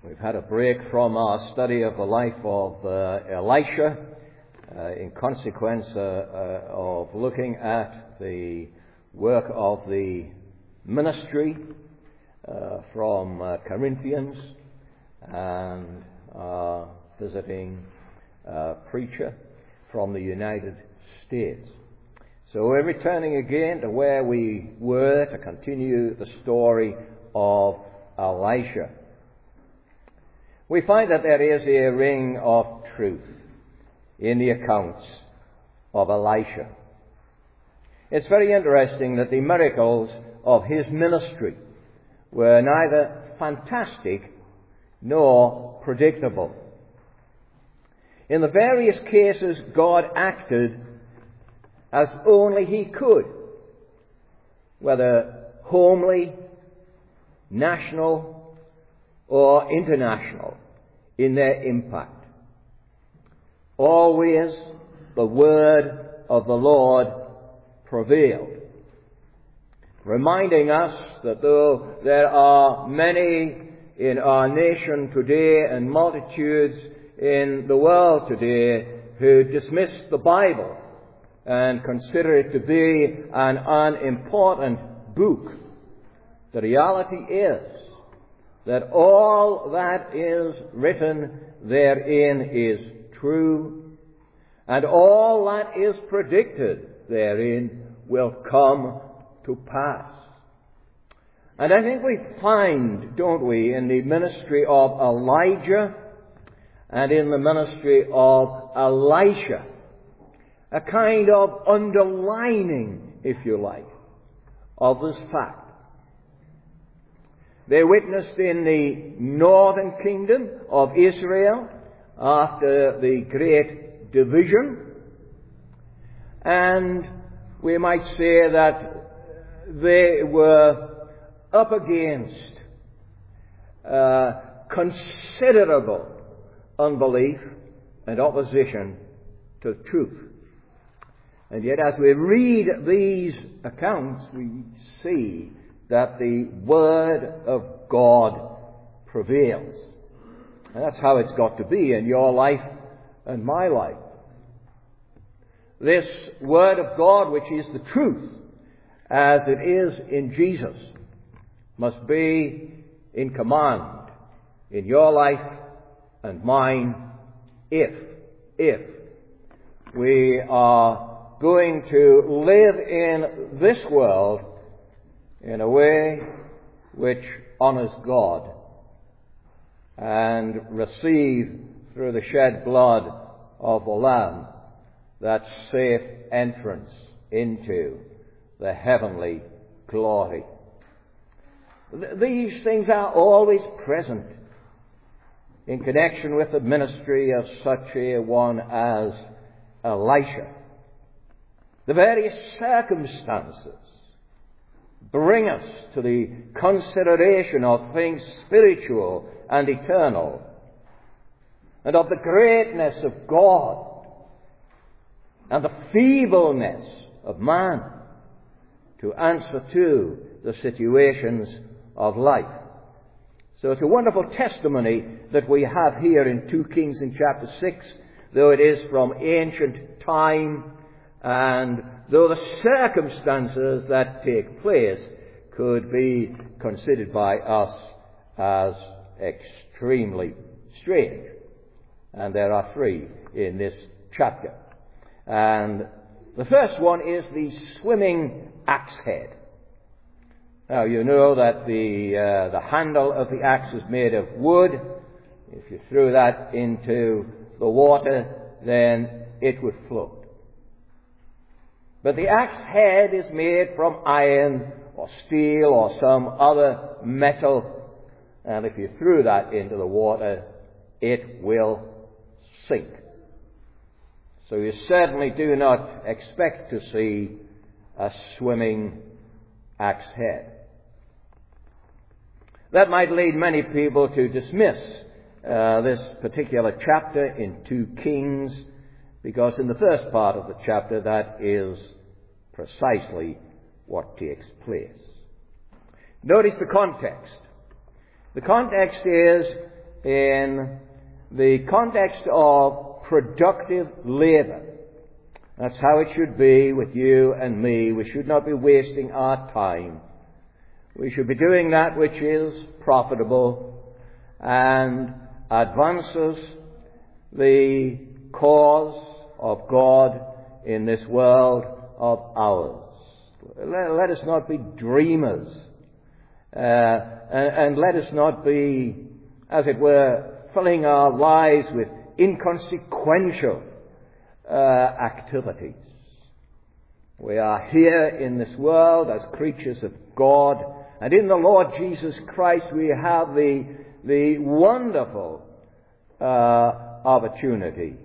We've had a break from our study of the life of Elisha in consequence of looking at the work of the ministry from Corinthians and visiting preacher from the United States. So we're returning again to where we were to continue the story of Elisha. We find that there is a ring of truth in the accounts of Elisha. It's very interesting that the miracles of his ministry were neither fantastic nor predictable. In the various cases, God acted as only he could, whether homely, national, or international in their impact. Always the word of the Lord prevailed, reminding us that though there are many in our nation today and multitudes in the world today who dismiss the Bible and consider it to be an unimportant book, the reality is that all that is written therein is true, and all that is predicted therein will come to pass. And I think we find, don't we, in the ministry of Elijah and in the ministry of Elisha, a kind of underlining, if you like, of this fact. They witnessed in the northern kingdom of Israel after the great division, and we might say that they were up against considerable unbelief and opposition to truth. And yet as we read these accounts, we see that the Word of God prevails. And that's how it's got to be in your life and my life. This Word of God, which is the truth, as it is in Jesus, must be in command in your life and mine if we are going to live in this world in a way which honors God and receive through the shed blood of the Lamb that safe entrance into the heavenly glory. These things are always present in connection with the ministry of such a one as Elisha. The various circumstances bring us to the consideration of things spiritual and eternal, and of the greatness of God and the feebleness of man to answer to the situations of life. So it's a wonderful testimony that we have here in 2 Kings in chapter 6, though it is from ancient time, and though the circumstances that take place could be considered by us as extremely strange. And there are 3 in this chapter. And the first one is the swimming axe head. Now you know that the handle of the axe is made of wood. If you threw that into the water, then it would float. But the axe head is made from iron or steel or some other metal, and if you threw that into the water, it will sink. So you certainly do not expect to see a swimming axe head. That might lead many people to dismiss this particular chapter in 2 Kings, because in the first part of the chapter that is precisely what takes place. Notice the context. The context is in the context of productive labor. That's how it should be with you and me. We should not be wasting our time. We should be doing that which is profitable and advances the cause of God in this world of ours. Let us not be dreamers, and let us not be, as it were, filling our lives with inconsequential activities. We are here in this world as creatures of God, and in the Lord Jesus Christ we have the wonderful opportunity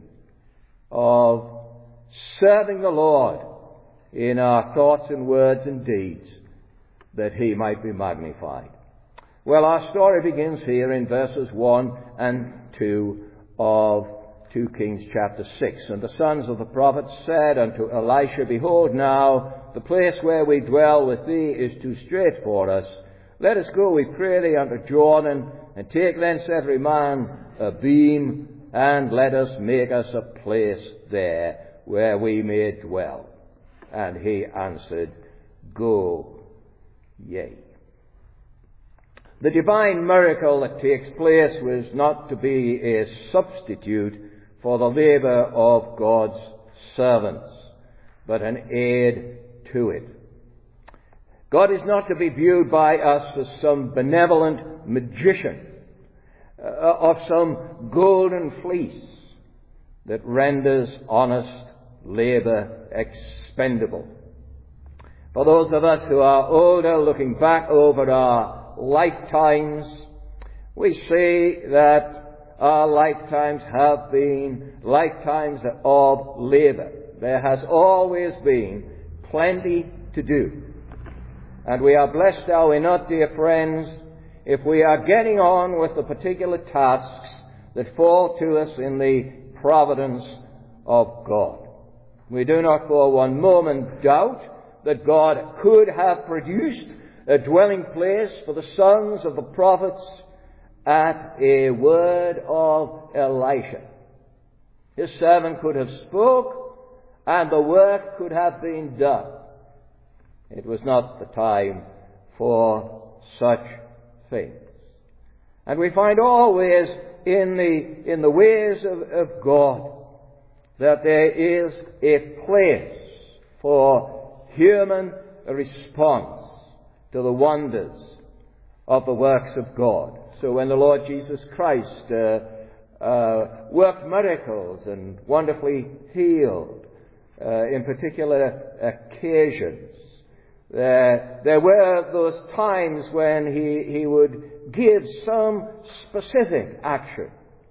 of serving the Lord in our thoughts and words and deeds, that He might be magnified. Well, our story begins here in verses 1 and 2 of 2 Kings chapter 6. And the sons of the prophets said unto Elisha, Behold, now the place where we dwell with thee is too strait for us. Let us go, we pray thee, unto Jordan, and take thence every man a beam, and let us make us a place there where we may dwell. And he answered, Go ye. The divine miracle that takes place was not to be a substitute for the labour of God's servants, but an aid to it. God is not to be viewed by us as some benevolent magician of some golden fleece that renders honest labour expendable. For those of us who are older, looking back over our lifetimes, we see that our lifetimes have been lifetimes of labour. There has always been plenty to do. And we are blessed, are we not, dear friends, if we are getting on with the particular tasks that fall to us in the providence of God. We do not for one moment doubt that God could have produced a dwelling place for the sons of the prophets at a word of Elisha. His servant could have spoke, and the work could have been done. It was not the time for such things. And we find always in the ways of God that there is a place for human response to the wonders of the works of God. So when the Lord Jesus Christ worked miracles and wonderfully healed in particular occasions, there were those times when he would give some specific action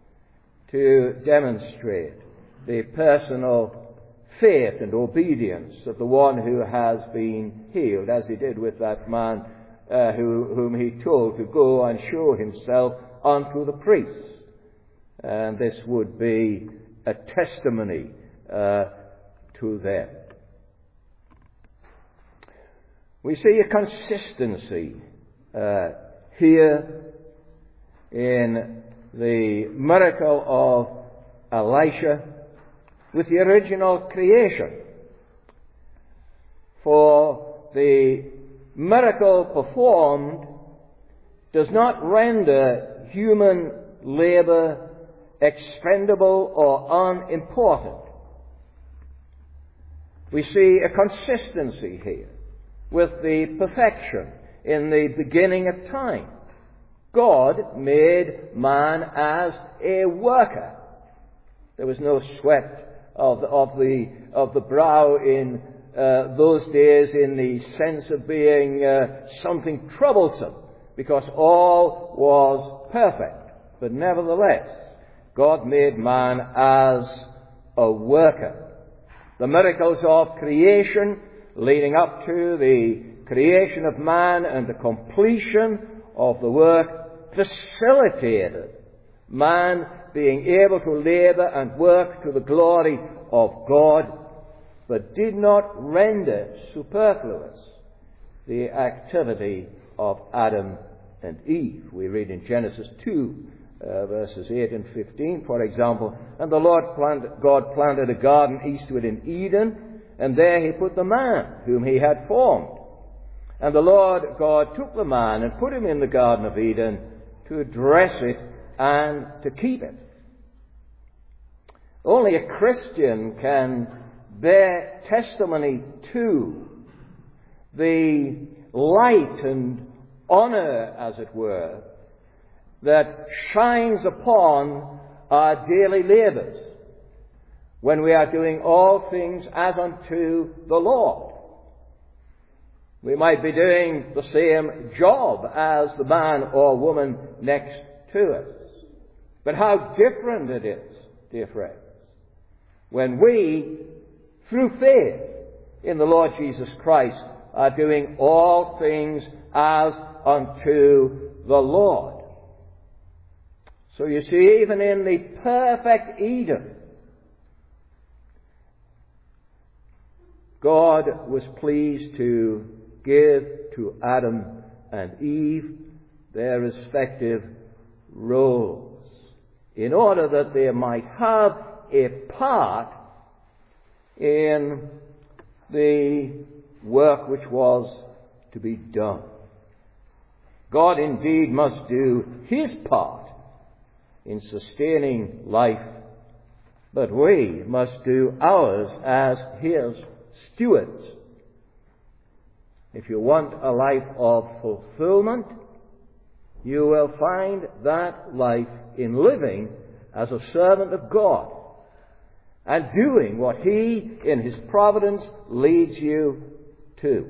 to demonstrate the personal faith and obedience of the one who has been healed, as he did with that man whom he told to go and show himself unto the priests. And this would be a testimony to them. We see a consistency here in the miracle of Elisha with the original creation. For the miracle performed does not render human labour expendable or unimportant. We see a consistency here with the perfection in the beginning of time. God made man as a worker. There was no sweat of the brow in those days in the sense of being something troublesome, because all was perfect. But nevertheless, God made man as a worker. The miracles of creation leading up to the creation of man and the completion of the work facilitated man being able to labour and work to the glory of God, but did not render superfluous the activity of Adam and Eve. We read in Genesis 2 verses 8 and 15, for example. And the Lord God planted a garden eastward in Eden, and there he put the man whom he had formed. And the Lord God took the man and put him in the Garden of Eden to dress it and to keep it. Only a Christian can bear testimony to the light and honor, as it were, that shines upon our daily labors when we are doing all things as unto the Lord. We might be doing the same job as the man or woman next to us. But how different it is, dear friends, when we, through faith in the Lord Jesus Christ, are doing all things as unto the Lord. So you see, even in the perfect Eden, God was pleased to give to Adam and Eve their respective roles in order that they might have a part in the work which was to be done. God indeed must do his part in sustaining life, but we must do ours as his stewards. If you want a life of fulfillment, you will find that life in living as a servant of God and doing what he, in his providence, leads you to.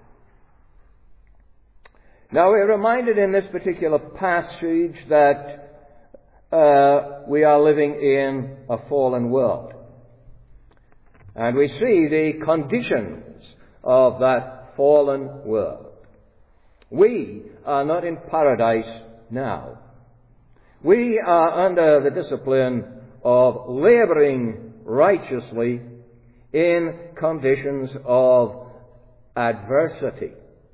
Now, we're reminded in this particular passage that we are living in a fallen world. And we see the conditions of that fallen world. We are not in paradise now. We are under the discipline of laboring righteously in conditions of adversity.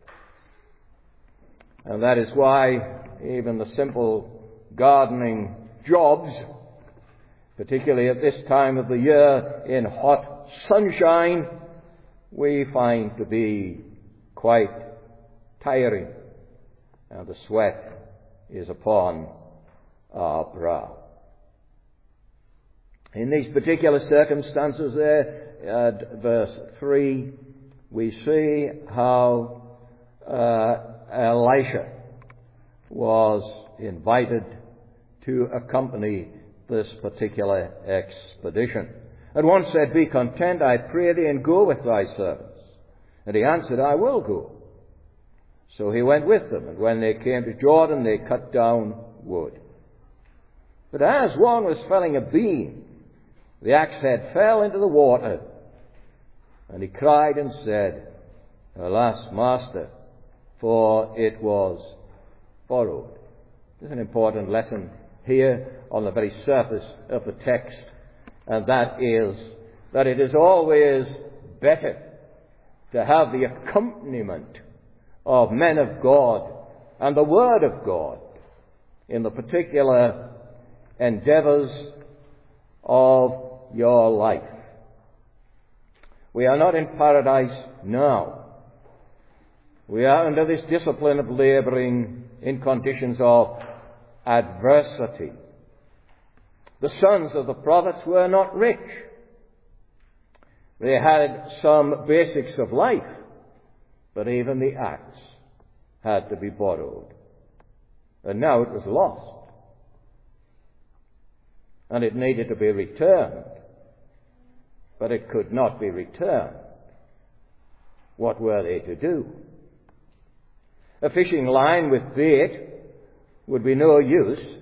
And that is why even the simple gardening jobs, particularly at this time of the year in hot sunshine, we find to be quite tiring, and the sweat is upon our brow. In these particular circumstances there, at verse 3, we see how Elisha was invited to accompany this particular expedition. And one said, "Be content, I pray thee, and go with thy servants." And he answered, "I will go." So he went with them, and when they came to Jordan, they cut down wood. But as one was felling a beam, the axe head fell into the water, and he cried and said, "Alas, master, for it was borrowed." There's an important lesson here on the very surface of the text, and that is that it is always better to have the accompaniment of men of God and the Word of God in the particular endeavors of your life. We are not in paradise now. We are under this discipline of laboring in conditions of adversity. The sons of the prophets were not rich. They had some basics of life, but even the axe had to be borrowed. And now it was lost. And it needed to be returned. But it could not be returned. What were they to do? A fishing line with bait would be no use.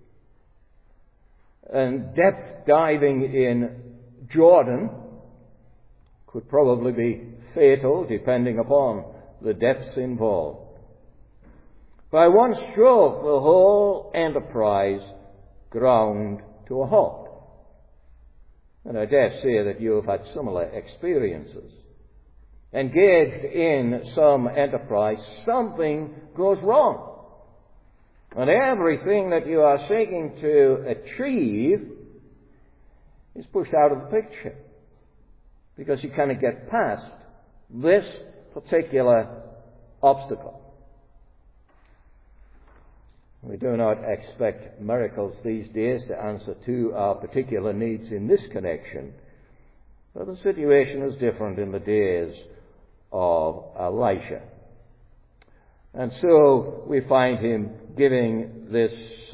And depth diving in Jordan could probably be fatal, depending upon the depths involved. By one stroke, the whole enterprise ground to a halt. And I dare say that you have had similar experiences. Engaged in some enterprise, something goes wrong. And everything that you are seeking to achieve is pushed out of the picture, because you cannot get past this particular obstacle. We do not expect miracles these days to answer to our particular needs in this connection, but the situation is different in the days of Elisha. And so we find him giving this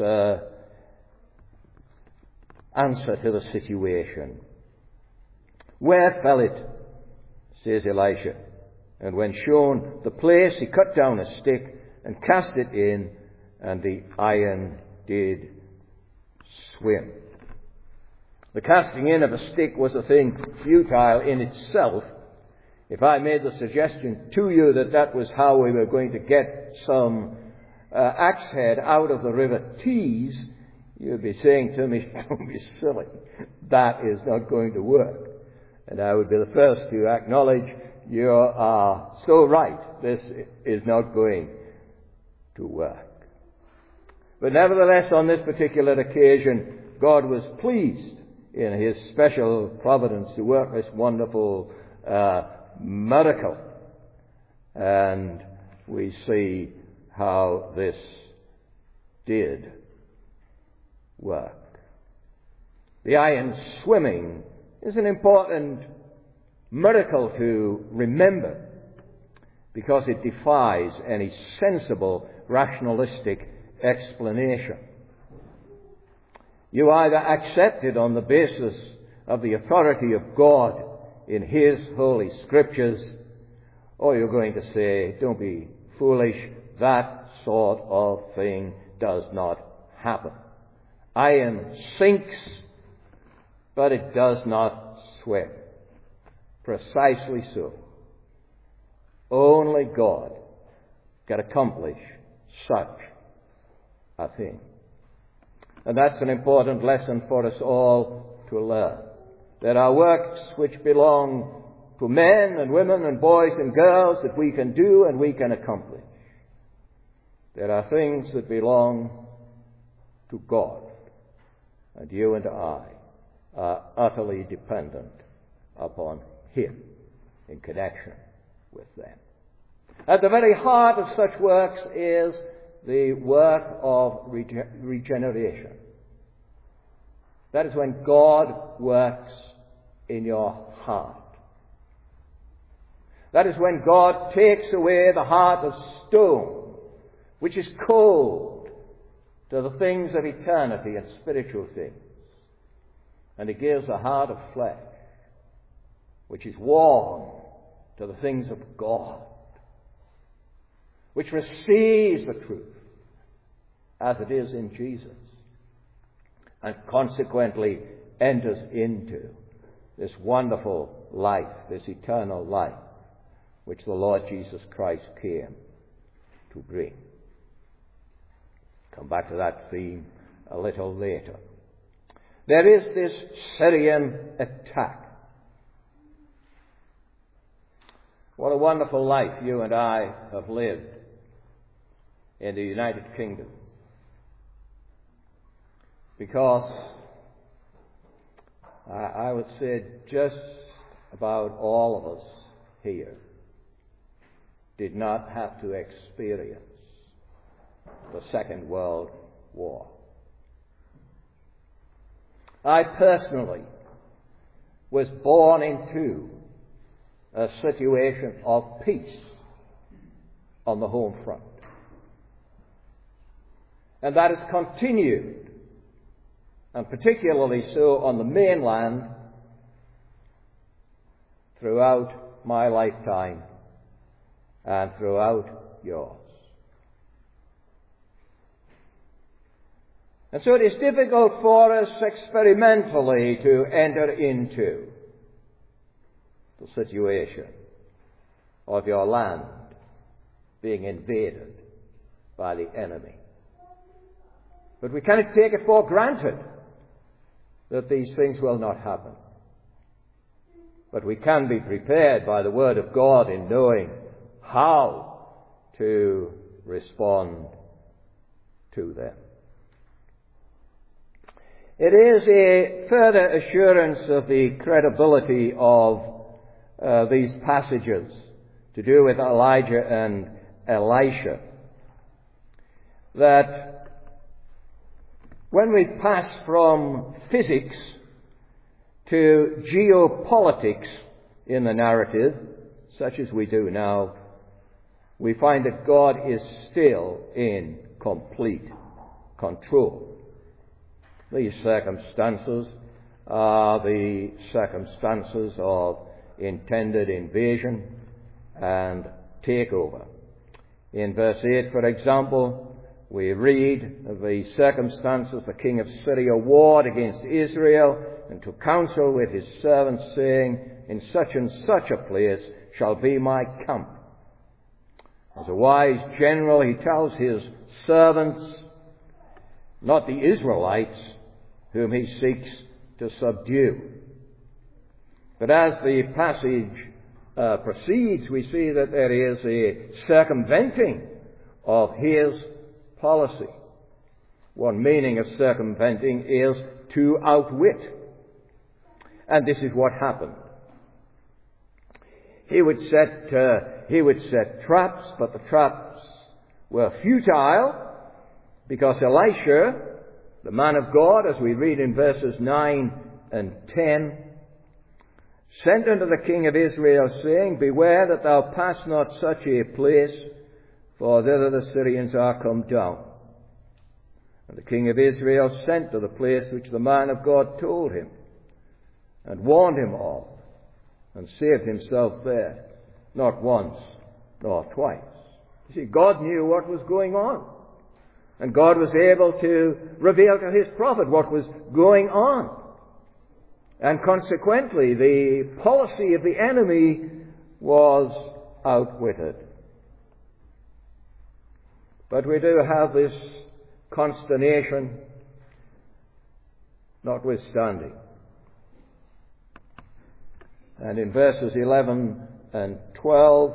answer to the situation. "Where fell it?" says Elisha. And when shown the place, he cut down a stick and cast it in, and the iron did swim. The casting in of a stick was a thing futile in itself. If I made the suggestion to you that that was how we were going to get some axe head out of the river Tees, you'd be saying to me, "Don't be silly. That is not going to work." And I would be the first to acknowledge you are so right. This is not going to work. But nevertheless, on this particular occasion, God was pleased in his special providence to work this wonderful miracle. And we see how this did work. The iron swimming is an important miracle to remember, because it defies any sensible, rationalistic explanation. You either accept it on the basis of the authority of God in his holy scriptures, or you're going to say, "Don't be foolish, that sort of thing does not happen. Iron sinks, but it does not swim." Precisely so. Only God can accomplish such a thing. And that's an important lesson for us all to learn. There are works which belong to men and women and boys and girls that we can do and we can accomplish. There are things that belong to God, and you and I are utterly dependent upon him in connection with them. At the very heart of such works is the work of regeneration. That is when God works in your heart. That is when God takes away the heart of stone, which is cold to the things of eternity and spiritual things, and he gives a heart of flesh, which is warm to the things of God, which receives the truth as it is in Jesus, and consequently enters into this wonderful life, this eternal life, which the Lord Jesus Christ came to bring. Come back to that theme a little later. There is this Syrian attack. What a wonderful life you and I have lived in the United Kingdom. Because I would say just about all of us here did not have to experience the Second World War. I personally was born into a situation of peace on the home front. And that has continued, and particularly so on the mainland, throughout my lifetime and throughout yours. And so it is difficult for us experimentally to enter into the situation of your land being invaded by the enemy. But we cannot take it for granted that these things will not happen. But we can be prepared by the Word of God in knowing how to respond to them. It is a further assurance of the credibility of these passages to do with Elijah and Elisha that when we pass from physics to geopolitics in the narrative, such as we do now, we find that God is still in complete control. These circumstances are the circumstances of intended invasion and takeover. In verse 8, for example, we read of the circumstances: the king of Syria warred against Israel and took counsel with his servants, saying, in such and such a place shall be my camp. As a wise general, he tells his servants, not the Israelites, whom he seeks to subdue. But as the passage proceeds, we see that there is a circumventing of his policy. One meaning of circumventing is to outwit. And this is what happened. He would set traps, but the traps were futile, because Elisha, the man of God, as we read in verses 9 and 10, sent unto the king of Israel, saying, beware that thou pass not such a place, for thither the Syrians are come down. And the king of Israel sent to the place which the man of God told him, and warned him of, and saved himself there, not once nor twice. You see, God knew what was going on. And God was able to reveal to his prophet what was going on. And consequently, the policy of the enemy was outwitted. But we do have this consternation notwithstanding. And in verses 11 and 12,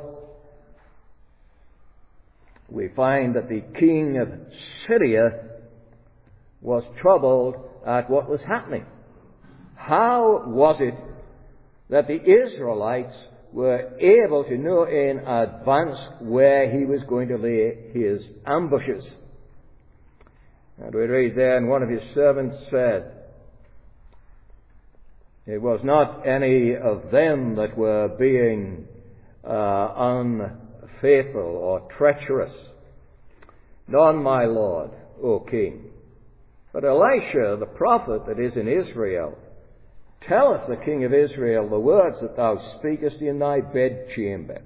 we find that the king of Syria was troubled at what was happening. How was it that the Israelites were able to know in advance where he was going to lay his ambushes? And we read there, and one of his servants said, it was not any of them that were being unfaithful or treacherous. None, my lord, O king. But Elisha, the prophet that is in Israel, telleth the king of Israel the words that thou speakest in thy bedchamber.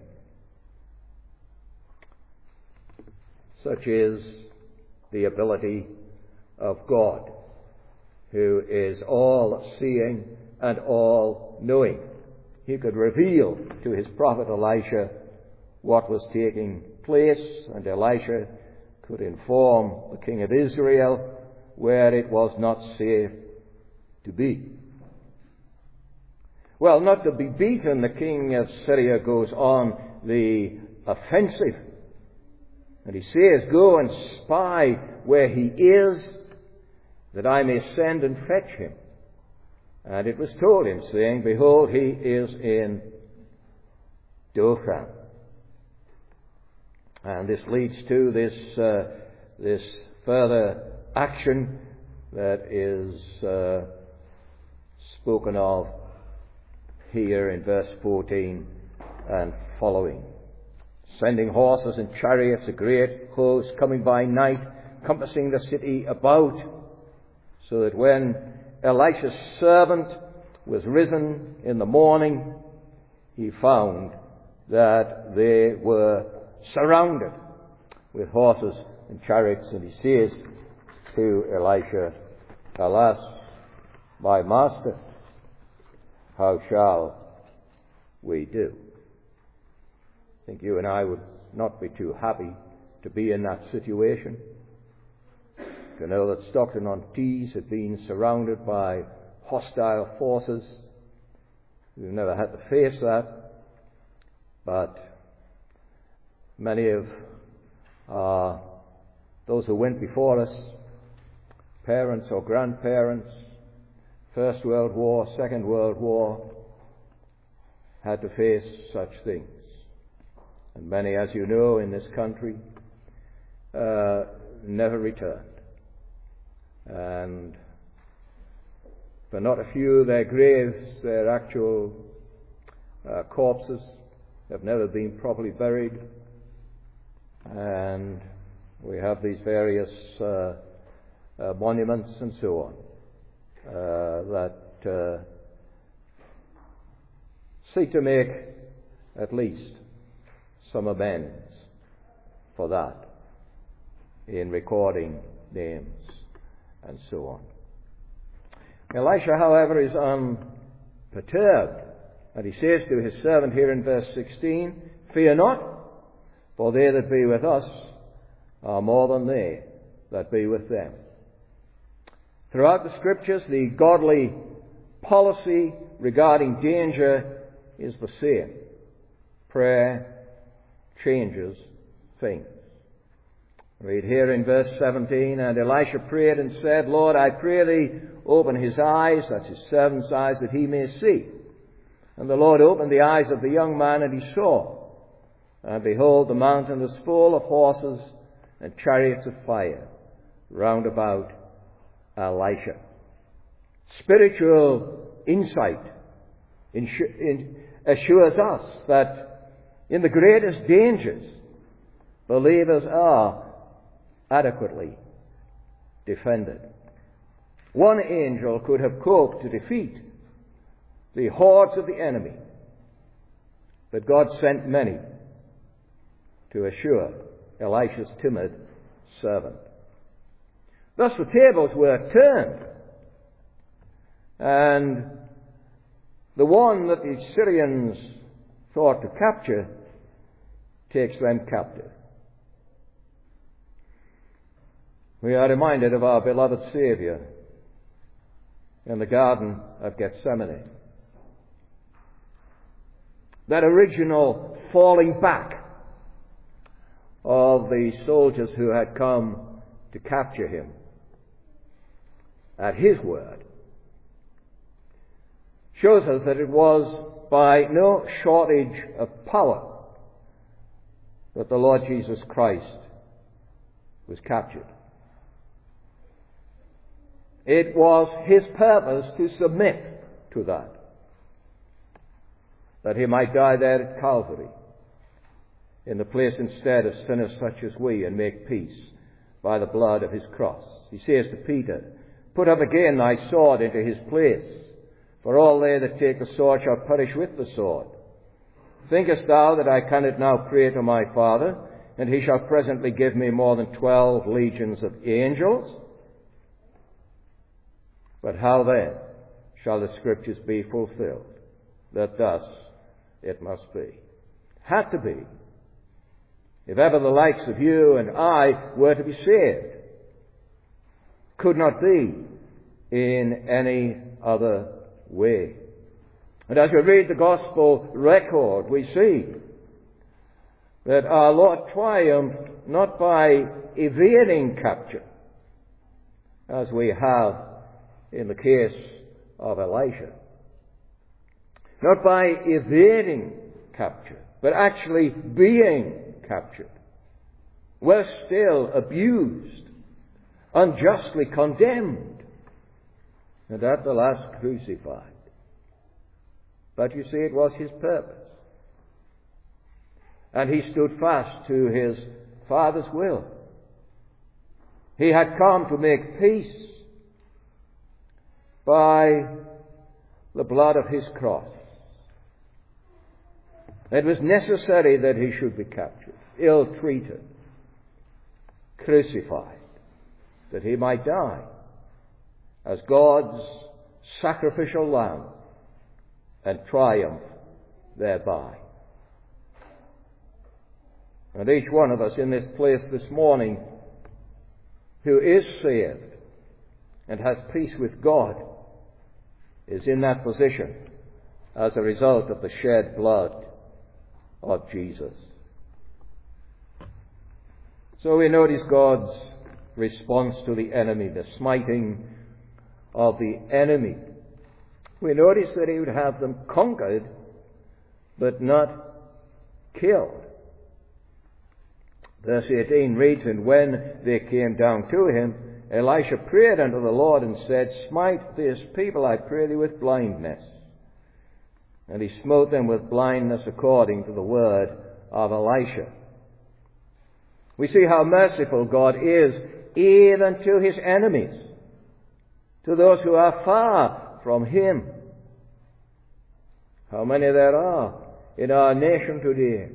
Such is the ability of God, who is all-seeing and all-knowing. He could reveal to his prophet Elisha what was taking place, and Elisha could inform the king of Israel where it was not safe to be. Well, not to be beaten, the king of Syria goes on the offensive. And he says, go and spy where he is, that I may send and fetch him. And it was told him, saying, behold, he is in Dothan. And this leads to this further action that is spoken of here in verse 14 and following. Sending horses and chariots, a great host coming by night, compassing the city about, so that when Elisha's servant was risen in the morning, he found that they were surrounded with horses and chariots. And he says to Elisha, alas, my master, how shall we do? I think you and I would not be too happy to be in that situation. To know that Stockton-on-Tees had been surrounded by hostile forces. We've never had to face that, but many of our those who went before us, parents or grandparents, First World War, Second World War, had to face such things. And many, as you know, in this country, never returned. And for not a few, their graves, their actual corpses, have never been properly buried. And we have these various monuments and so on that seek to make at least some amends for that in recording names and so on. Elisha, however, is unperturbed, and he says to his servant here in verse 16, "Fear not, for they that be with us are more than they that be with them." Throughout the Scriptures, the godly policy regarding danger is the same. Prayer changes things. Read here in verse 17, "And Elisha prayed and said, Lord, I pray thee, open his eyes," that's his servant's eyes, "that he may see. And the Lord opened the eyes of the young man, and he saw. And behold, the mountain was full of horses and chariots of fire round about Elisha." Spiritual insight assures us that in the greatest dangers, believers are adequately defended. One angel could have coped to defeat the hordes of the enemy, but God sent many to assure Elisha's timid servant. Thus the tables were turned, and the one that the Syrians thought to capture takes them captive. We are reminded of our beloved Saviour in the Garden of Gethsemane. That original falling back of the soldiers who had come to capture him at his word shows us that it was by no shortage of power that the Lord Jesus Christ was captured. It was his purpose to submit to that he might die there at Calvary, in the place instead of sinners such as we, and make peace by the blood of his cross. He says to Peter, "Put up again thy sword into his place, for all they that take the sword shall perish with the sword. Thinkest thou that I cannot now pray to my Father, and he shall presently give me more than 12 legions of angels? But how then shall the Scriptures be fulfilled, that thus it must be?" Had to be, if ever the likes of you and I were to be saved. Could not be in any other way. And as we read the Gospel record, we see that our Lord triumphed not by evading capture, as we have in the case of Elisha, not by evading capture, but actually being captured. Worse still, abused, unjustly condemned, and at the last crucified. But you see, it was his purpose. And he stood fast to his Father's will. He had come to make peace by the blood of his cross. It was necessary that he should be captured, ill-treated, crucified, that he might die as God's sacrificial lamb and triumph thereby. And each one of us in this place this morning who is saved and has peace with God is in that position as a result of the shed blood of Jesus. So we notice God's response to the enemy, the smiting of the enemy. We notice that he would have them conquered, but not killed. Verse 18 reads, "And when they came down to him, Elisha prayed unto the Lord and said, Smite this people, I pray thee, with blindness. And he smote them with blindness according to the word of Elisha." We see how merciful God is even to his enemies, to those who are far from him. How many there are in our nation today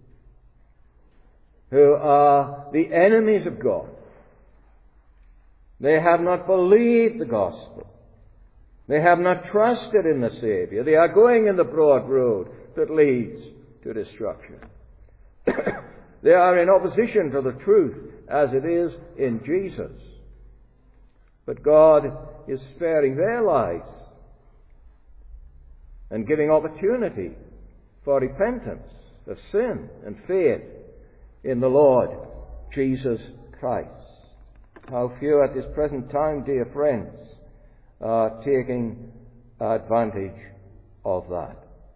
who are the enemies of God. They have not believed the gospel. They have not trusted in the Savior. They are going in the broad road that leads to destruction. They are in opposition to the truth as it is in Jesus. But God is sparing their lives and giving opportunity for repentance of sin and faith in the Lord Jesus Christ. How few at this present time, dear friends, are taking advantage of that.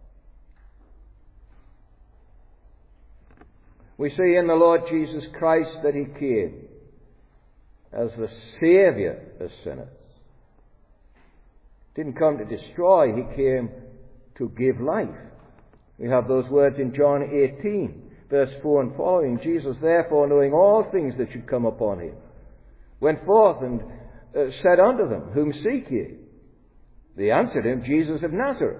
We see in the Lord Jesus Christ that he came as the Saviour of sinners. Didn't come to destroy, he came to give life. We have those words in John 18, verse 4 and following. "Jesus, therefore, knowing all things that should come upon him, went forth and said unto them, Whom seek ye? They answered him, Jesus of Nazareth.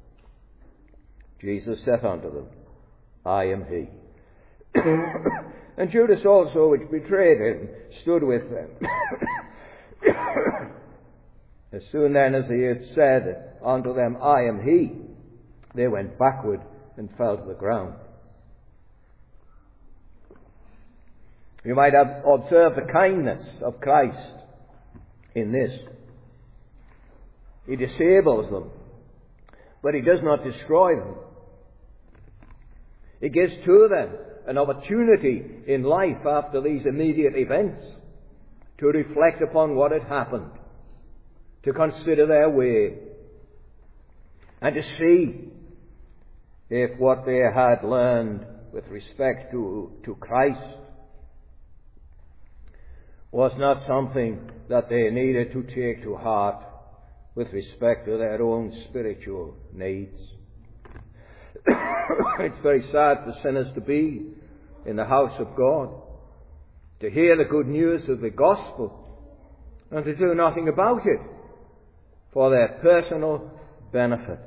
Jesus saith unto them, I am he. And Judas also, which betrayed him, stood with them. As soon then as he had said unto them, I am he, they went backward and fell to the ground. You might have observed the kindness of Christ in this. He disables them, but he does not destroy them. He gives to them an opportunity in life after these immediate events to reflect upon what had happened, to consider their way, and to see if what they had learned with respect to Christ was not something that they needed to take to heart with respect to their own spiritual needs. It's very sad for sinners to be in the house of God, to hear the good news of the gospel, and to do nothing about it for their personal benefit.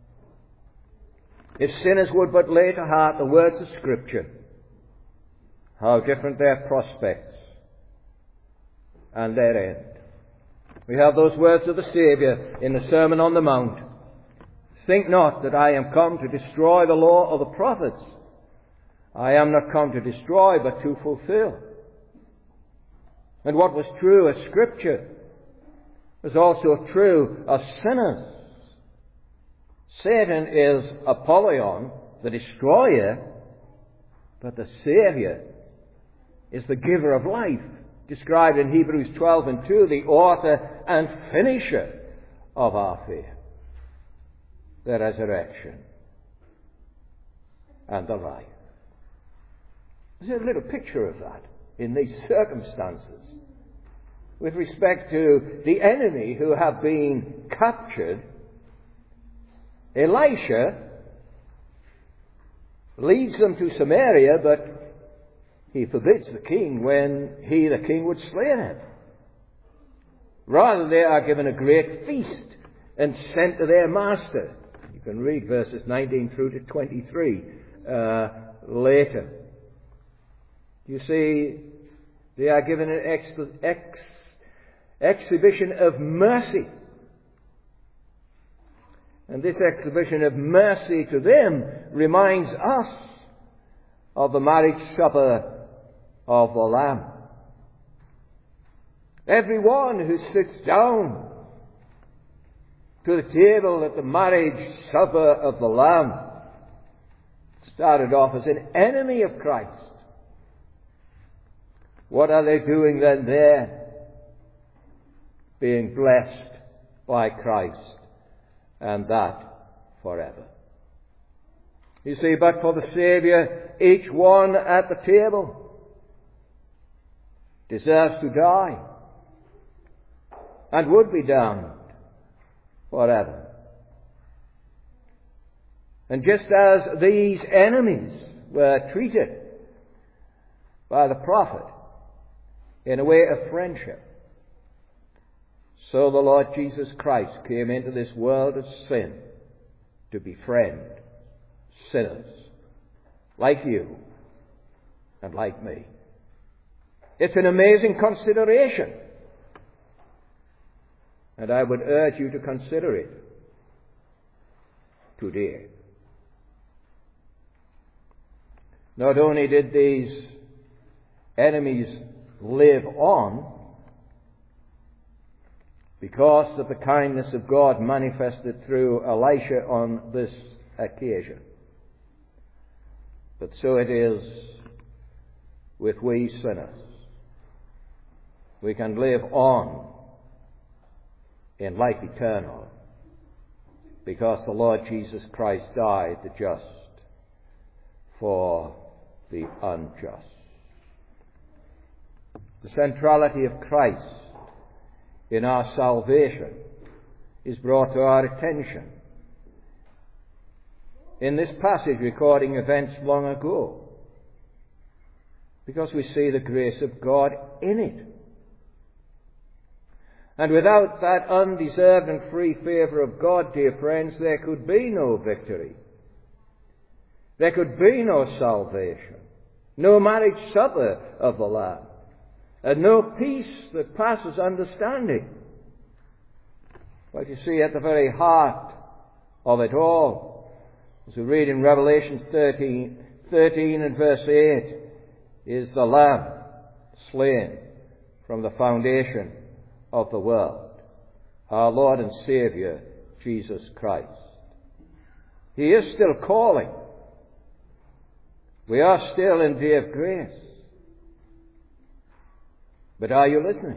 If sinners would but lay to heart the words of Scripture, how different their prospects and their end. We have those words of the Saviour in the Sermon on the Mount. Think not that I am come to destroy the law of the prophets. I am not come to destroy, but to fulfill. And what was true of Scripture was also true of sinners. Satan is Apollyon, the destroyer, but the Saviour is the giver of life, described in Hebrews 12 and 2, the author and finisher of our faith, the resurrection and the life. There's a little picture of that in these circumstances with respect to the enemy who have been captured. Elisha leads them to Samaria, but he forbids the king when he, the king, would slay them. Rather, they are given a great feast and sent to their master. You can read verses 19 through to 23 later. You see, they are given an exhibition of mercy. And this exhibition of mercy to them reminds us of the marriage supper of the Lamb. Everyone who sits down to the table at the marriage supper of the Lamb started off as an enemy of Christ. What are they doing then there? Being blessed by Christ, and that forever. You see, but for the Saviour, each one at the table deserves to die and would be damned forever. And just as these enemies were treated by the prophet in a way of friendship, so the Lord Jesus Christ came into this world of sin to befriend sinners like you and like me. It's an amazing consideration, and I would urge you to consider it today. Not only did these enemies live on because of the kindness of God manifested through Elisha on this occasion, but so it is with we sinners. We can live on in life eternal because the Lord Jesus Christ died the just for the unjust. The centrality of Christ in our salvation is brought to our attention in this passage recording events long ago, because we see the grace of God in it. And without that undeserved and free favour of God, dear friends, there could be no victory. There could be no salvation, no marriage supper of the Lamb, and no peace that passes understanding. But you see, at the very heart of it all, as we read in Revelation 13 and verse 8, is the Lamb slain from the foundation of the world, our Lord and Saviour, Jesus Christ. He is still calling. We are still in day of grace. But are you listening?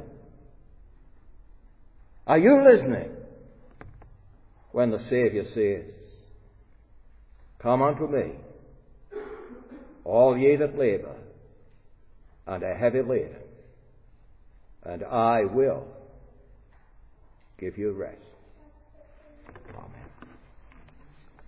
Are you listening when the Saviour says, "Come unto me, all ye that labour and are heavy laden, and I will give you rest"?